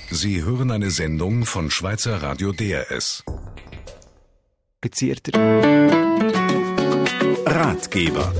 Sie hören eine Sendung von Schweizer Radio DRS. Ratgeber.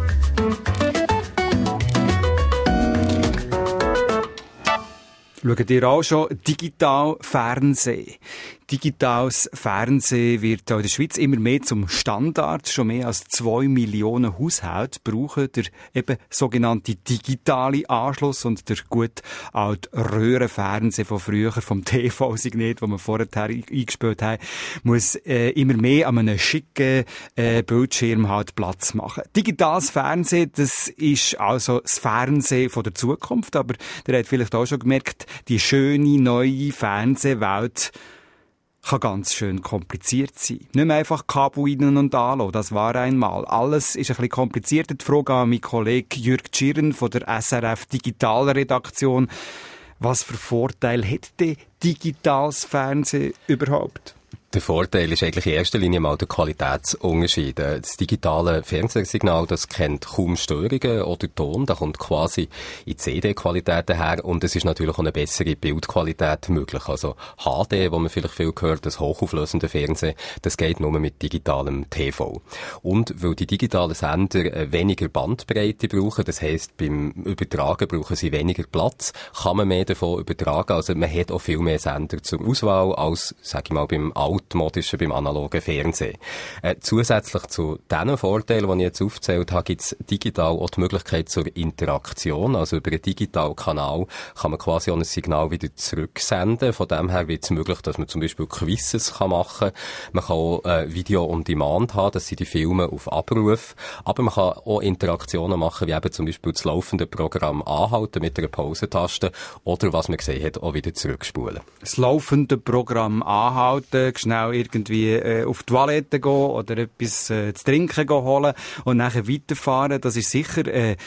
Schaut ihr auch schon digital Fernsehen? Digitales Fernsehen wird auch in der Schweiz immer mehr zum Standard. Schon mehr als 2 Millionen Haushalte brauchen den eben sogenannten digitalen Anschluss und der gut alte Röhrenfernsehen von früher, vom TV-Signet, das wir vorher eingespielt haben, muss immer mehr an einem schicken Bildschirm halt Platz machen. Digitales Fernsehen, das ist also das Fernsehen von der Zukunft, aber ihr habt vielleicht auch schon gemerkt, die schöne, neue Fernsehwelt kann ganz schön kompliziert sein. Nicht mehr einfach Kabel rein und anlassen, das war einmal. Alles ist ein bisschen komplizierter. Die Frage an meinen Kollegen Jürg Tschirren von der SRF Digitalredaktion. Was für Vorteile hat denn digitales Fernsehen überhaupt? Der Vorteil ist eigentlich in erster Linie mal der Qualitätsunterschied. Das digitale Fernsehsignal, das kennt kaum Störungen oder Ton. Da kommt quasi in CD-Qualität her und es ist natürlich auch eine bessere Bildqualität möglich. Also HD, wo man vielleicht viel gehört, das hochauflösende Fernsehen, das geht nur mit digitalem TV. Und weil die digitalen Sender weniger Bandbreite brauchen, das heisst, beim Übertragen brauchen sie weniger Platz, kann man mehr davon übertragen. Also man hat auch viel mehr Sender zur Auswahl als, sag ich mal, beim altmodischen, beim analogen Fernsehen. Zusätzlich zu diesen Vorteilen, die ich jetzt aufgezählt habe, gibt es digital auch die Möglichkeit zur Interaktion. Also über einen digitalen Kanal kann man quasi auch ein Signal wieder zurücksenden. Von dem her wird es möglich, dass man zum Beispiel Quizzes machen kann. Man kann auch Video on Demand haben, das sind die Filme auf Abruf. Aber man kann auch Interaktionen machen, wie eben zum Beispiel das laufende Programm anhalten mit einer Pausentaste oder, was man gesehen hat, auch wieder zurückspulen. Das laufende Programm anhalten, schnell irgendwie auf die Toilette gehen oder etwas zu trinken holen und nachher weiterfahren, das ist sicher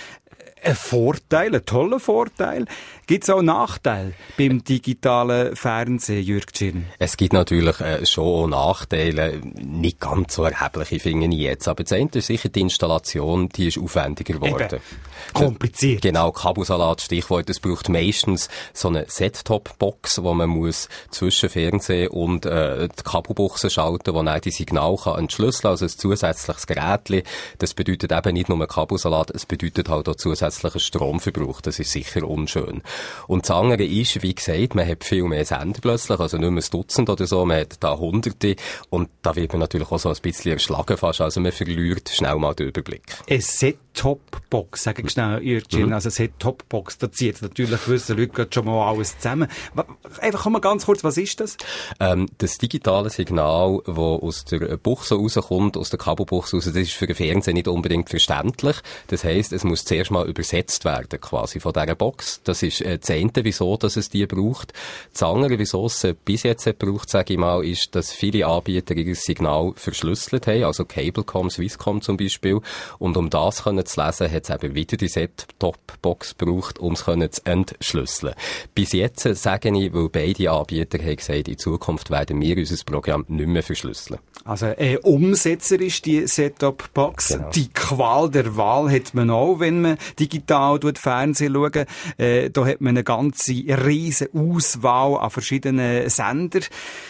ein Vorteil, ein toller Vorteil. Gibt es auch Nachteile beim digitalen Fernsehen, Jürg Tschirren? Es gibt natürlich schon auch Nachteile, nicht ganz so erhebliche, finde ich jetzt. Aber das eine ist sicher, die Installation, die ist aufwendiger geworden. Kompliziert. Genau, Kabelsalat, Stichwort. Es braucht meistens so eine Set-Top-Box, wo man muss zwischen Fernsehen und die Kabelbuchse schalten, wo dann die Signal kann entschlüsseln, also ein zusätzliches Gerät. Das bedeutet eben nicht nur Kabelsalat, es bedeutet halt auch zusätzlichen Stromverbrauch. Das ist sicher unschön. Und das andere ist, wie gesagt, man hat viel mehr Sender plötzlich, also nicht mehr ein Dutzend oder so, man hat da Hunderte und da wird man natürlich auch so ein bisschen erschlagen fast, also man verliert schnell mal den Überblick. Eine Set-Top-Box, sag ich schnell, Jürg Tschirren, also Set-Top-Box, da zieht natürlich gewisse Leute schon mal alles zusammen. Einfach mal ganz kurz, was ist das? Das digitale Signal, das aus der Buchse rauskommt, aus der Kabelbuchse raus, das ist für den Fernseher nicht unbedingt verständlich. Das heisst, es muss zuerst mal übersetzt werden, quasi von dieser Box. Das ist das eine, wieso dass es die braucht. Das andere, wieso es bis jetzt braucht, sage ich mal, ist, dass viele Anbieter ihr Signal verschlüsselt haben, also Cablecom, Swisscom zum Beispiel. Und um das können zu lesen, hat es eben wieder die Set-Top-Box gebraucht, um es zu entschlüsseln. Bis jetzt sage ich, weil beide Anbieter haben gesagt, in Zukunft werden wir unser Programm nicht mehr verschlüsseln. Also Umsetzer ist die Set-Top-Box. Genau. Die Qual der Wahl hat man auch, wenn man digital Fernsehen schaut. Da hat man eine ganze riesen Auswahl an verschiedenen Sendern.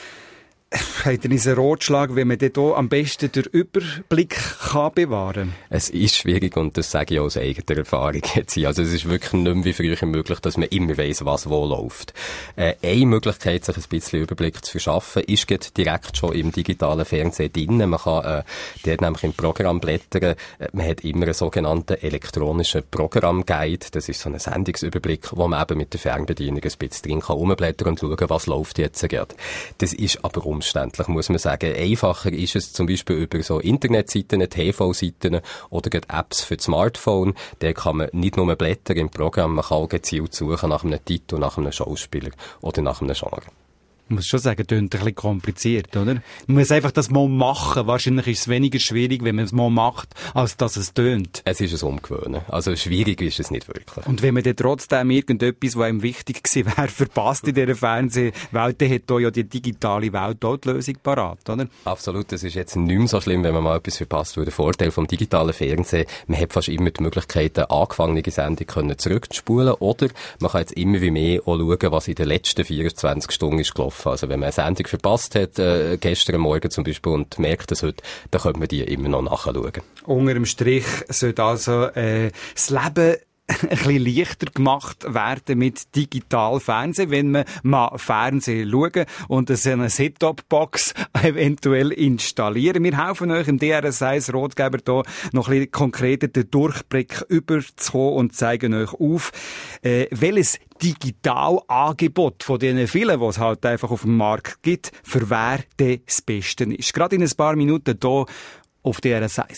Hat er einen Ratschlag, wie man dort am besten den Überblick kann bewahren kann? Es ist schwierig und das sage ich aus eigener Erfahrung jetzt. Also es ist wirklich nicht mehr wie früher möglich, dass man immer weiss, was wo läuft. Eine Möglichkeit, sich ein bisschen Überblick zu verschaffen, ist direkt schon im digitalen Fernsehen drin. Man kann dort nämlich im Programm blättern. Man hat immer einen sogenannten elektronischen Programmguide. Das ist so ein Sendungsüberblick, wo man eben mit der Fernbedienung ein bisschen drin kann rumblättern und schauen, was läuft jetzt gerade. Das ist aber umständlich, muss man sagen. Einfacher ist es zum Beispiel über so Internetseiten, TV-Seiten oder Apps für das Smartphone. Da kann man nicht nur blättern im Programm, man kann auch gezielt suchen nach einem Titel, nach einem Schauspieler oder nach einem Genre. Ich muss schon sagen, klingt ein bisschen kompliziert, oder? Man muss einfach das mal machen. Wahrscheinlich ist es weniger schwierig, wenn man es mal macht, als dass es tönt. Es ist ein Umgewöhnen. Also schwierig ist es nicht wirklich. Und wenn man dann trotzdem irgendetwas, was einem wichtig gewesen wäre, verpasst in dieser Fernsehwelt, dann hat da ja die digitale Welt auch die Lösung parat, oder? Absolut. Es ist jetzt nicht mehr so schlimm, wenn man mal etwas verpasst. Weil der Vorteil vom digitalen Fernsehen, man hat fast immer die Möglichkeit, eine angefangene Sendung zurückzuspulen, oder man kann jetzt immer wie mehr auch schauen, was in den letzten 24 Stunden ist gelaufen. Also wenn man eine Sendung verpasst hat, gestern Morgen zum Beispiel, und merkt das heute, dann könnte man die immer noch nachschauen. Unter dem Strich sollte also das Leben ein bisschen leichter gemacht werden mit digital Fernsehen, wenn man mal Fernsehen schauen und eine Set-Top-Box eventuell installieren. Wir helfen euch im DRS1 Rotgeber hier noch ein bisschen konkreter den Durchblick überzukommen und zeigen euch auf, welches Digitalangebot von diesen vielen, die es halt einfach auf dem Markt gibt, für wer das Beste ist. Gerade in ein paar Minuten hier auf DRS1.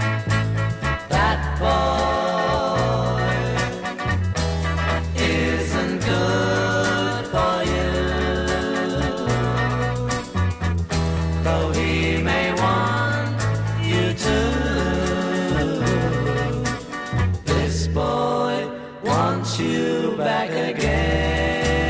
That boy is want you back again.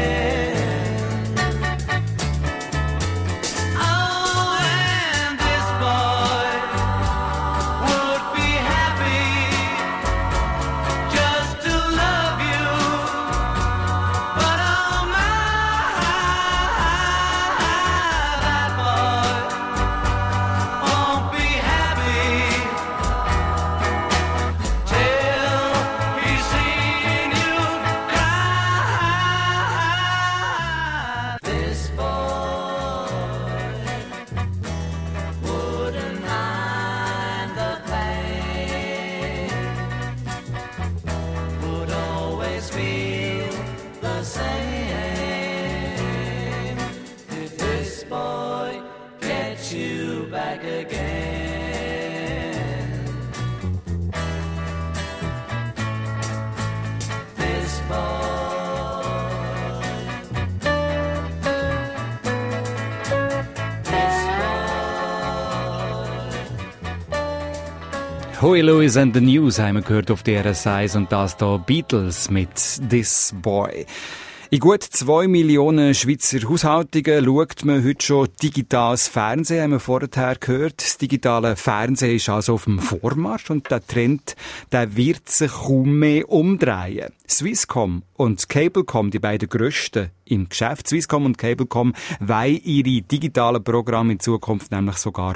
Huey Lewis and the News haben wir gehört auf DRS1 und das hier Beatles mit This Boy. In gut 2 Millionen Schweizer Haushaltungen schaut man heute schon digitales Fernsehen, haben wir vorher gehört. Das digitale Fernsehen ist also auf dem Vormarsch und der Trend, der wird sich kaum mehr umdrehen. Swisscom und Cablecom, die beiden grössten im Geschäft, Swisscom und Cablecom, wollen ihre digitalen Programme in Zukunft nämlich sogar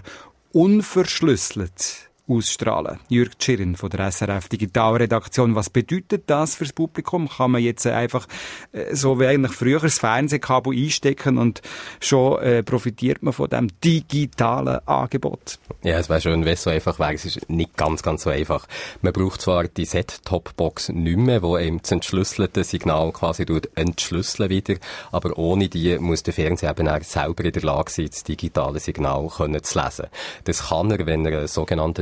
unverschlüsselt ausstrahlen. Jürg Tschirren von der SRF Digitalredaktion. Was bedeutet das fürs Publikum? Kann man jetzt einfach so wie eigentlich früher das Fernsehkabel einstecken und schon profitiert man von dem digitalen Angebot? Ja, es wäre schön, wenn es so einfach wäre. Es ist nicht ganz so einfach. Man braucht zwar die Set-Top-Box nicht mehr, die einem das entschlüsselte Signal quasi entschlüsseln wieder, aber ohne die muss der Fernseher eben auch selber in der Lage sein, das digitale Signal zu lesen. Das kann er, wenn er einen sogenannten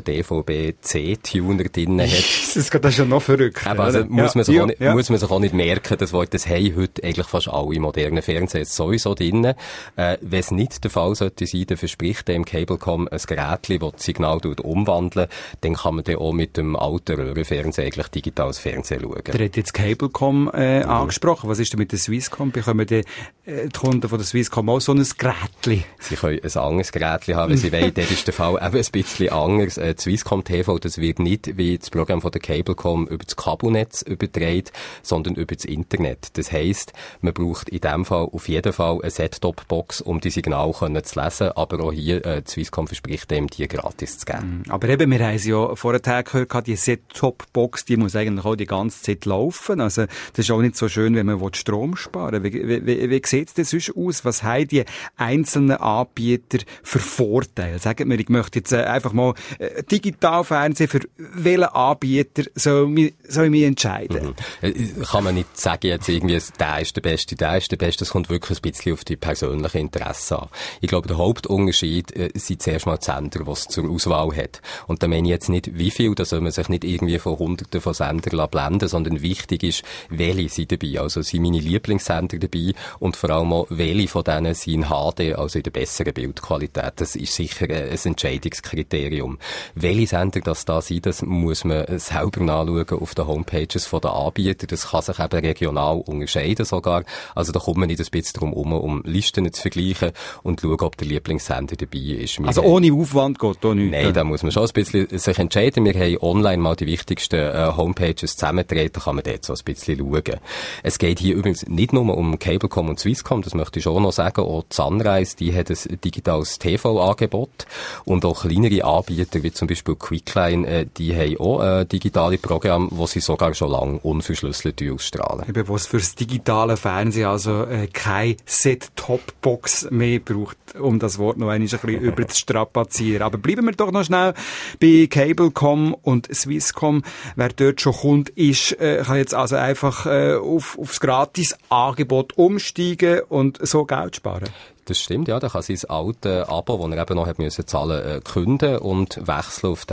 DVB-C-Tuner drin hat. Das ist schon noch verrückt. Also muss man sich auch nicht merken, das haben heute eigentlich fast alle modernen Fernseher sowieso drin. Wenn es nicht der Fall sollte sein, dann verspricht dem Cablecom ein Gerät, das das Signal umwandelt, dann kann man dann auch mit dem alten Röhrenfernseher eigentlich digitales Fernsehen schauen. Der hat jetzt Cablecom angesprochen. Was ist denn mit der Swisscom? Bekommen die Kunden von der Swisscom auch so ein Gerät? Sie können ein anderes Gerät haben, wenn sie wollen. Dort ist der Fall eben ein bisschen anders. Swisscom TV, das wird nicht wie das Programm von der Cablecom über das Kabelnetz übertragen, sondern über das Internet. Das heisst, man braucht in dem Fall auf jeden Fall eine Set-Top-Box, um die Signale zu lesen, aber auch hier Swisscom verspricht dem, die gratis zu geben. Aber eben, wir haben es ja vorher gehört, die Set-Top-Box, die muss eigentlich auch die ganze Zeit laufen. Also das ist auch nicht so schön, wenn man Strom sparen will. Wie sieht es denn sonst aus? Was haben die einzelnen Anbieter für Vorteile? Sagen wir, ich möchte jetzt einfach mal Digitalfernsehen, für welchen Anbieter soll ich mich entscheiden? Kann man nicht sagen, jetzt irgendwie, der ist der Beste. Das kommt wirklich ein bisschen auf die persönlichen Interessen an. Ich glaube, der Hauptunterschied sind zuerst mal die Sender, die es zur Auswahl hat. Und da meine ich jetzt nicht, wie viel, da soll man sich nicht irgendwie von Hunderten von Sendern blenden, sondern wichtig ist, welche sind dabei. Also sind meine Lieblingssender dabei und vor allem auch, welche von denen sind in HD, also in der besseren Bildqualität. Das ist sicher ein Entscheidungskriterium. Welche Sender das da sind, das muss man selber nachschauen auf den Homepages der Anbieter. Das kann sich eben regional unterscheiden sogar. Also da kommt man nicht ein bisschen drum herum, um Listen zu vergleichen und schauen, ob der Lieblingssender dabei ist. Also ohne Aufwand geht da nichts? Nein, da muss man schon ein bisschen sich entscheiden. Wir haben online mal die wichtigsten Homepages zusammengetragen, da kann man dort so ein bisschen schauen. Es geht hier übrigens nicht nur um Cablecom und Swisscom, das möchte ich schon noch sagen. Auch Sunrise, die hat ein digitales TV-Angebot und auch kleinere Anbieter, wie zum Beispiel Quickline, die haben auch digitale Programme, die sie sogar schon lange unverschlüsselt ausstrahlen. Eben, wo es für das digitale Fernsehen also keine Set-Top-Box mehr braucht, um das Wort noch ein bisschen über zu strapazieren. Aber bleiben wir doch noch schnell bei Cablecom und Swisscom. Wer dort schon Kunde ist, kann jetzt also einfach aufs Gratis-Angebot umsteigen und so Geld sparen. Das stimmt, ja. Da kann sein alte Abo, das er eben noch hat müssen zahlen, künden und wechseln auf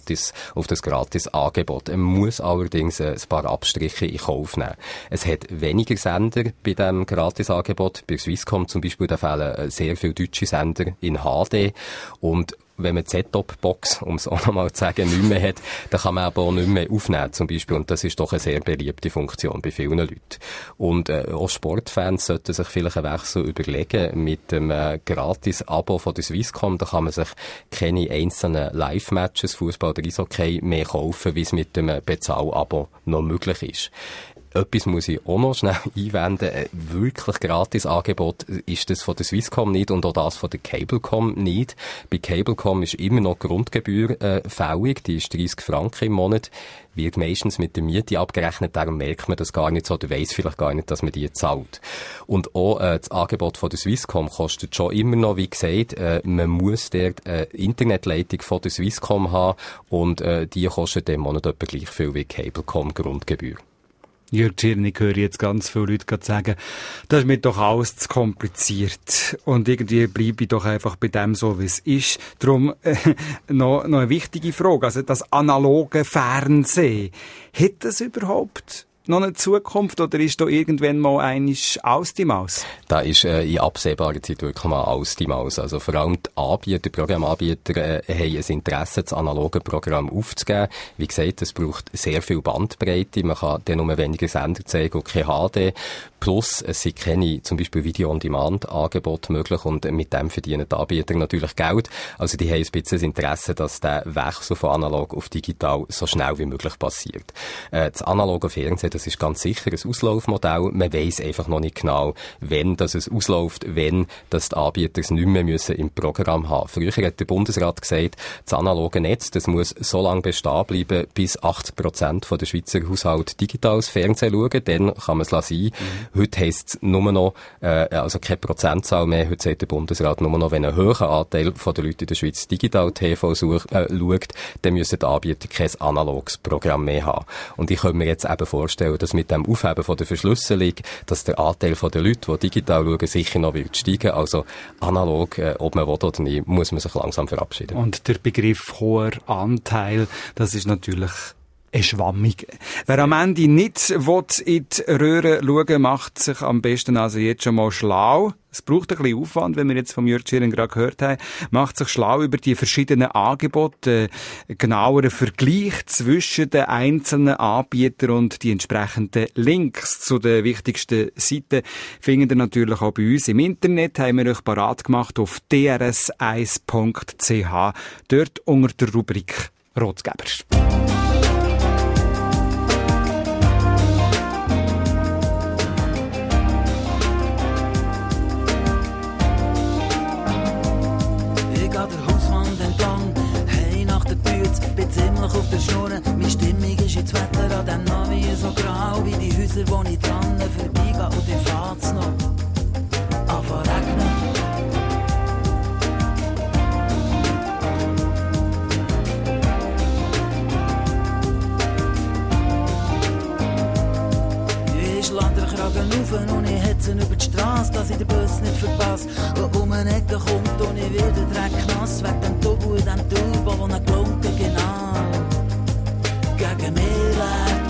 das Gratis-Angebot. Er muss allerdings ein paar Abstriche in Kauf nehmen. Es hat weniger Sender bei diesem Gratis-Angebot. Bei Swisscom zum Beispiel, da fehlen sehr viele deutsche Sender in HD. Und wenn man die Set-Top-Box, um es auch nochmal zu sagen, nicht mehr hat, dann kann man aber auch nicht mehr aufnehmen, zum Beispiel. Und das ist doch eine sehr beliebte Funktion bei vielen Leuten. Und auch Sportfans sollten sich vielleicht einen Wechsel überlegen mit dem Gratis-Abo von der Swisscom. Da kann man sich keine einzelnen Live-Matches, Fußball oder Eishockey, mehr kaufen, wie es mit dem Bezahl-Abo noch möglich ist. Etwas muss ich auch noch schnell einwenden. Ein wirklich gratis Angebot ist das von der Swisscom nicht und auch das von der Cablecom nicht. Bei Cablecom ist immer noch Grundgebühr fällig. Die ist 30 Franken im Monat. Wird meistens mit der Miete abgerechnet, darum merkt man das gar nicht so, oder weiss vielleicht gar nicht, dass man die zahlt. Und auch das Angebot von der Swisscom kostet schon immer noch, wie gesagt, man muss dort eine Internetleitung von der Swisscom haben und die kostet im Monat etwa gleich viel wie Cablecom Grundgebühr. Jörg Tschirner, ich höre jetzt ganz viele Leute sagen, das ist mir doch alles zu kompliziert. Und irgendwie bleibe ich doch einfach bei dem so, wie es ist. Darum noch eine wichtige Frage. Also das analoge Fernsehen, hat das überhaupt noch eine Zukunft oder ist da irgendwann mal einiges aus die Maus? Da ist in absehbarer Zeit wirklich mal aus die Maus. Also vor allem die Programmanbieter haben ein Interesse, das analoge Programm aufzugeben. Wie gesagt, es braucht sehr viel Bandbreite. Man kann dann nur weniger Sender zeigen und kein HD. Plus, es sind keine, zum Beispiel Video-on-Demand-Angebote möglich und mit dem verdienen die Anbieter natürlich Geld. Also die haben ein bisschen das Interesse, dass der Wechsel von analog auf digital so schnell wie möglich passiert. Das analoge Fernsehen, das ist ganz sicher ein Auslaufmodell. Man weiss einfach noch nicht genau, wenn das es ausläuft, wenn das die Anbieter es nicht mehr müssen im Programm haben. Früher hat der Bundesrat gesagt, das analoge Netz, das muss so lange bestehen bleiben, bis 80% der Schweizer Haushalte digitales Fernsehen schauen. Dann kann man es sein. Heute heisst es nur noch, also keine Prozentzahl mehr. Heute sagt der Bundesrat nur noch, wenn ein hoher Anteil der Leute in der Schweiz digital TV schaut, dann müssen die Anbieter kein analoges Programm mehr haben. Und ich könnte mir jetzt eben vorstellen, dass mit dem Aufheben von der Verschlüsselung, dass der Anteil der Leute, die digital schauen, sicher noch wird steigen. Also analog, ob man will oder nicht, muss man sich langsam verabschieden. Und der Begriff hoher Anteil, das ist natürlich schwammig. Wer am Ende nicht in die Röhre schauen, macht sich am besten also jetzt schon mal schlau. Es braucht ein bisschen Aufwand, wenn wir jetzt von Jörg Tschirner gerade gehört haben. Macht sich schlau über die verschiedenen Angebote, genaueren Vergleich zwischen den einzelnen Anbietern und die entsprechenden Links zu den wichtigsten Seiten findet ihr natürlich auch bei uns im Internet. Haben wir euch parat gemacht auf drs1.ch, dort unter der Rubrik Rotgeber. Auf der Schnur, meine Stimmung ist ins Wetter an dem Navi so grau wie die Häuser, wo ich dran vorbeigehe und dann fährt's noch anfangen regnen. Ich lade den Kragen auf und ich hetze über die Straße, dass ich den Bus nicht verpasse. Und um eine Ecke kommt und ich werde Dreck nass, wegen dem Tubu und dem Turbo, wo ein Glunke genau gegen mich lebt.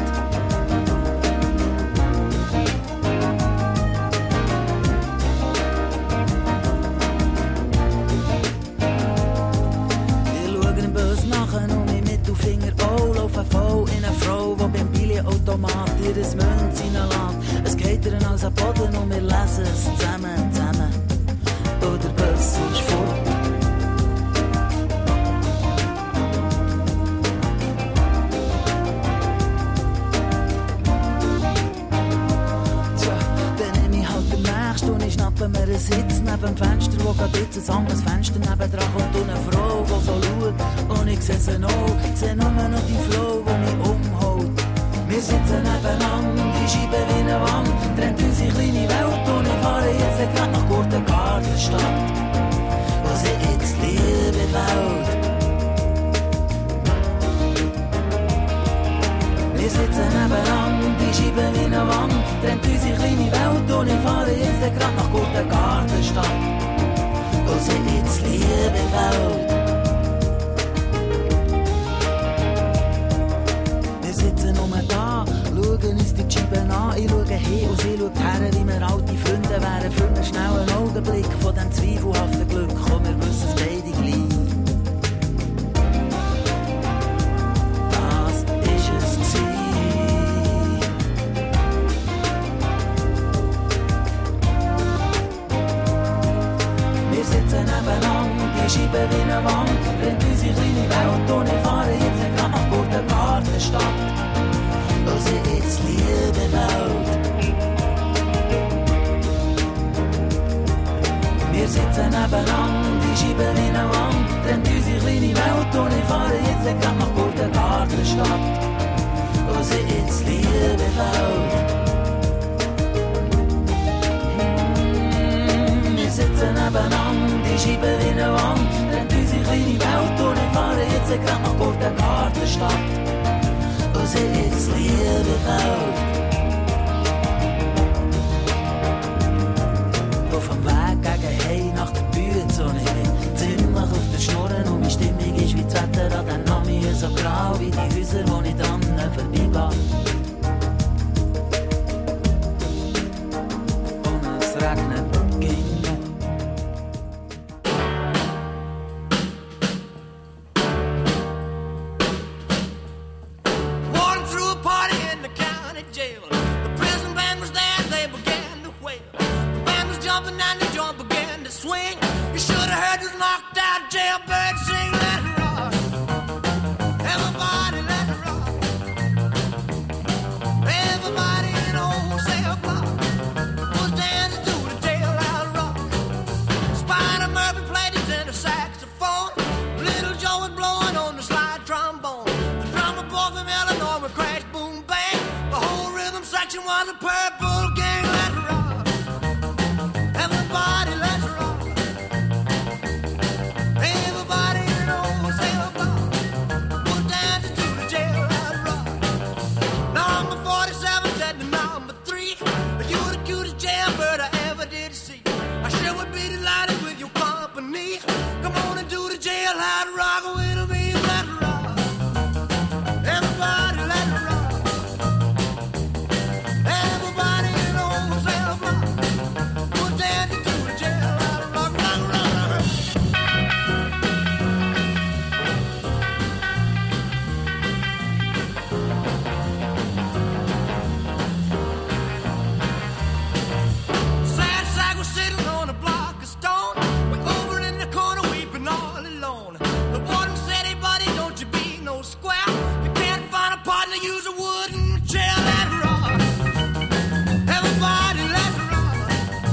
Wir schauen im Bus nachher und mein Mittelfinger auch laufen voll in eine Frau, die beim Billy-Automat ihr Münz reinlässt. Es geht ihr als ein Boden und wir lesen es zusammen. Und der Bus ist fort. Mir einen Sitz neben dem Fenster, wo geht jetzt ein anderes Fenster nebendran kommt und eine Frau, die so schaut. Und ich sehe sie noch, sehe nur noch die Frau, die mich umhaut. Wir sitzen nebeneinander, die Scheibe wie eine Wand, trennt unsere kleine Welt und ich fahre jetzt gerade nach Gurtengartenstadt, wo sie jetzt Liebe fällt. Wir sitzen nebeneinander, die Scheibe wie eine Wand, trennt unsere kleine Welt und ich fahre jetzt gerade nach Gurtengartenstadt, wo sie jetzt Liebe fällt. Wir sitzen nur da, schauen uns die Scheiben an, ich schaue hin und sie schaut her, wie wir alte Freunde wären, für einen schnellen Augenblick von dem zweifelhaften Glück, komm, wir wissen es beide gleich. wie eine Wand, rennt unsere kleine Welt und ich fahre jetzt gerade nach Burgengartenstadt. Unsere jetzt liebe Welt. Wir sitzen nebenan, die Scheibe wie eine Wand, rennt unsere kleine Welt und ich fahre jetzt gerade nach Burgengartenstadt. Unsere jetzt liebe Welt. Wir sitzen nebenan, die Scheibe wie eine Wand, rennt unsere kleine Welt und ich fahre jetzt gerade nach Burgengartenstadt. Unsere jetzt liebe Welt. Auf dem Weg gegen Heim nach der Bühne und ich bin ziemlich auf der Schnurren und meine Stimmung ist wie das Wetter an den Namen so grau wie die Häuser, wo ich dran vorbeigehe. Und es regnet ging. Walking through a party in the county jail. The prison band was there, they began to wail. The band was jumping and the joint began to swing. You should have heard this knocked out jailbird sing. Let it rock. Everybody let it rock. Everybody in the whole cell block was dancing to the jailhouse rock. Spider Murphy played his tenor saxophone. Little Joe was blowing on the slide trombone. The drummer boy from Illinois would crash, boom, bang. The whole rhythm section was a purple gang. Let it rock. Everybody let it rock. Everybody in the whole cell block was dancing to the jailhouse rock. Number 47 said to number 3, you're the cutest jailbird I ever did see. I sure would be delighted with your company. Come on and do the jailhouse rock with me. Let it rock. Everybody let it rock. Everybody in the whole cell block was dancing to the jailhouse rock. Rock, rock, rock, rock. Sad sack was sitting on a block of stone. We're over in the corner weeping all alone. The warden said, hey buddy, don't you be no square. You can't find a partner, use a wooden chair. Let it rock. Everybody let it rock.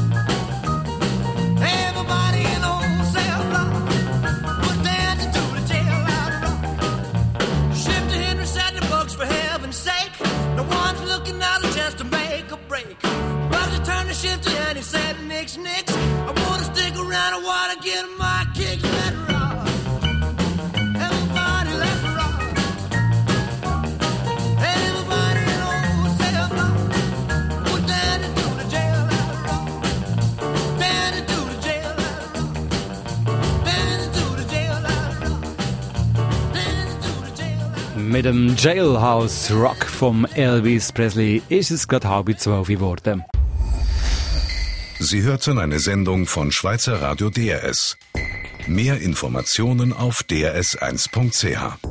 Everybody in the whole cell block was dancing to the jailhouse rock. Shifter Henry said the books for heaven's sake. No one's looking out a chance to make a break. Roger turned to Shifter and he said, nix, nix. I wanna stick around, I wanna get my kicks. Let it rock. Everybody let it rock. Everybody in the whole cell block was dancing to the jailhouse rock. Dancing to the jailhouse rock. Dancing to the jailhouse rock. Dancing to the jailhouse rock. Mit dem Jailhouse Rock vom Elvis Presley ist es gerade 11:30 geworden. Sie hörten eine Sendung von Schweizer Radio DRS. Mehr Informationen auf drs1.ch.